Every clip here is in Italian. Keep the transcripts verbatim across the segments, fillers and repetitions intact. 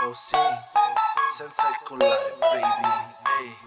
Così, senza il collare, baby. Ehi.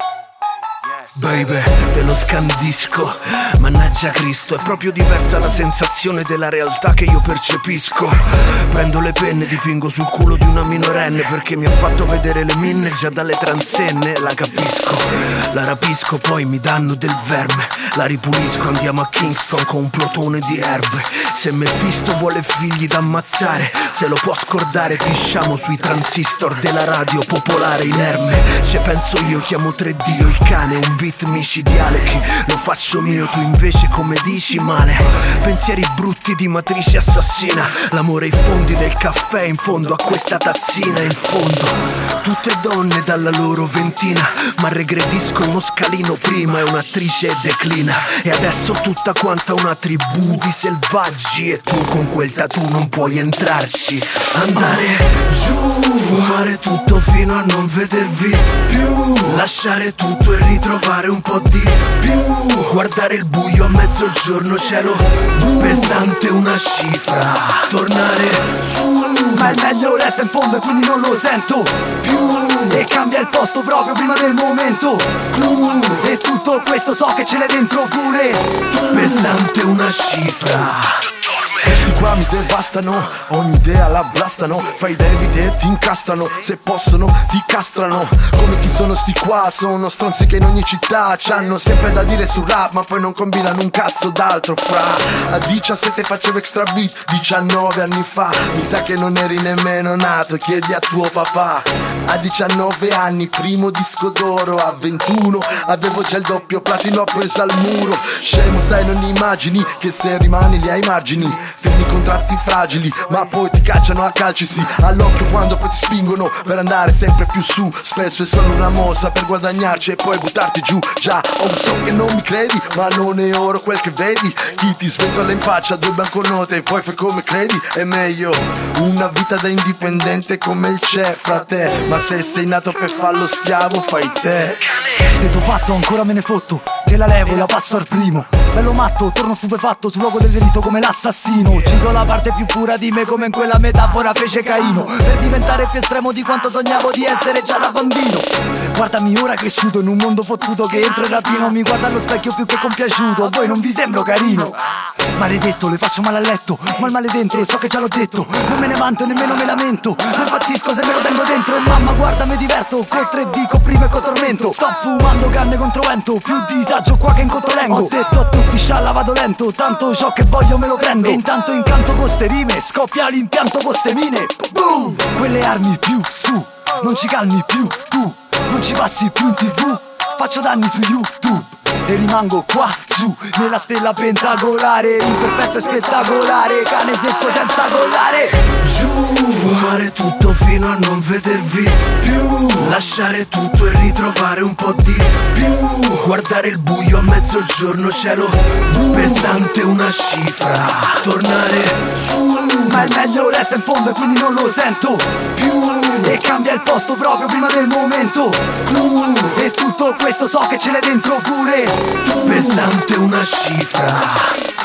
Baby, te lo scandisco, mannaggia Cristo, è proprio diversa la sensazione della realtà che io percepisco. Prendo le penne, dipingo sul culo di una minorenne perché mi ha fatto vedere le minne già dalle transenne. La capisco, la rapisco, poi mi danno del verme, la ripulisco, andiamo a Kingston con un plotone di erbe. Se Mephisto vuole figli da ammazzare, se lo può scordare, pisciamo sui transistor della radio popolare inerme. Se penso io chiamo tre D, il cane, un beat micidiale che lo faccio mio, tu invece come dici male. Pensieri brutti di matrice assassina, l'amore ai fondi del caffè in fondo a questa tazzina in fondo. Tutte donne dalla loro ventina, ma regredisco uno scalino prima e un'attrice declina. E adesso tutta quanta una tribù di selvaggi, e tu con quel tattoo non puoi entrarci. Andare giù, fumare tutto fino a non vedervi più, lasciare tutto e ritrovare un po' di più, guardare il buio a mezzogiorno, cielo blu, pesante una cifra, tornare su. Ma il meglio resta in fondo e quindi non lo sento più, e cambia il posto proprio prima del momento clou. E tutto questo so che ce l'hai dentro pure tu, pesante una cifra. Questi qua mi devastano, ogni idea la blastano. Fai debiti e ti incastrano, se possono ti castrano. Come chi sono sti qua, sono stronzi che in ogni città c'hanno sempre da dire sul rap, ma poi non combinano un cazzo d'altro fra. A diciassette facevo extra beat, diciannove anni fa, mi sa che non eri nemmeno nato, chiedi a tuo papà. A diciannove anni, primo disco d'oro, a ventuno avevo già il doppio platino appeso al muro. Scemo sai non immagini che se rimani lì ai margini, fermi contratti fragili, ma poi ti cacciano a calci, sì, all'occhio quando poi ti spingono per andare sempre più su. Spesso è solo una mossa per guadagnarci e poi buttarti giù. Già, oh, so che non mi credi, ma non è oro quel che vedi. Chi ti sventola in faccia due banconote e poi fai come credi. È meglio una vita da indipendente come il c'è fra te, ma se sei nato per farlo schiavo fai te. Detto fatto, ancora me ne fotto, te la levo e la passo al primo. Bello matto, torno stupefatto sul luogo del delitto come l'assassino. Ucciso la parte più pura di me come in quella metafora fece Caino, per diventare più estremo di quanto sognavo di essere già da bambino. Guardami ora cresciuto in un mondo fottuto che entro e rapino. Mi guarda allo specchio più che compiaciuto, a voi non vi sembro carino. Maledetto, le faccio male a letto, ma il male dentro, so che già l'ho detto. Non me ne vanto e nemmeno me lamento, non impazzisco se me lo tengo dentro. E mamma guarda mi diverto, col tre D prima e con tormento. Sto fumando canne contro vento, più disagio qua che in Cotolengo. Ho detto a tutti scialla vado lento, tanto ciò che voglio me lo prendo. E intanto incanto con ste rime, scoppia l'impianto con ste mine. Boom! Quelle armi più su, non ci calmi più tu, non ci passi più in tv, faccio danni su YouTube e rimango qua giù nella stella pentagolare, imperfetto e spettacolare, cane secco senza collare. Giù, fumare tutto fino a non vedervi più, lasciare tutto e ritrovare un po' di più, guardare il buio a mezzogiorno, cielo blu, pesante una cifra, tornare su. Ma il meglio resta in fondo e quindi non lo sento più, e cambia il posto proprio prima del momento clou. E tutto questo so che ce l'hai dentro pure tu, pesante una cifra.